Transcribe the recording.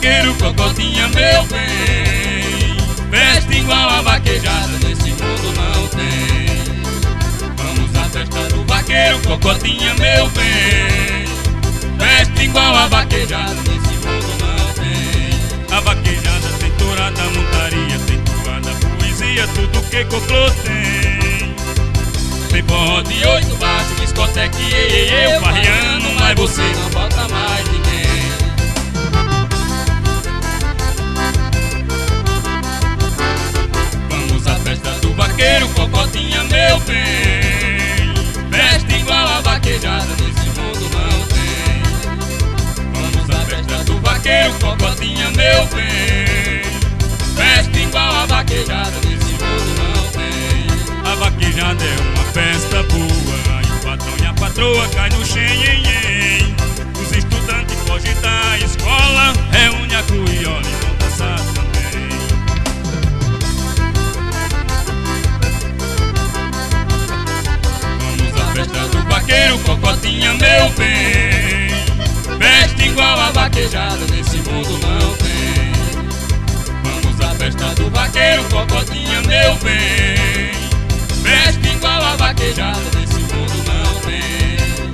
vaqueiro, cocotinha, meu bem. Festa igual a vaquejada nesse mundo não tem. Vamos à festa do vaqueiro, cocotinha, meu bem. Festa igual a vaquejada nesse mundo não tem. A vaquejada tem tourada, montaria, tem toada, poesia, tudo que cocô tem. Tem forró de 8 baixos, discoteca e eu farriano, mas você não bota mais ninguém. Vamos à festa do vaqueiro, cocotinha, meu bem. Festa igual a vaquejada nesse mundo não tem. Vamos à festa do vaqueiro, cocotinha, meu bem. Festa igual a vaquejada nesse mundo não tem. A vaquejada é uma festa boa, e o patrão e a patroa cai no xenhenhen. Os estudantes fogem da escola, reúne a cuiola e vão dançar também. Vamos à festa do vaqueiro, cocotinha, meu bem. Festa igual a vaquejada nesse mundo não tem. Vamos à festa do vaqueiro, cocotinha, meu bem. Festa igual a vaquejada nesse mundo não tem.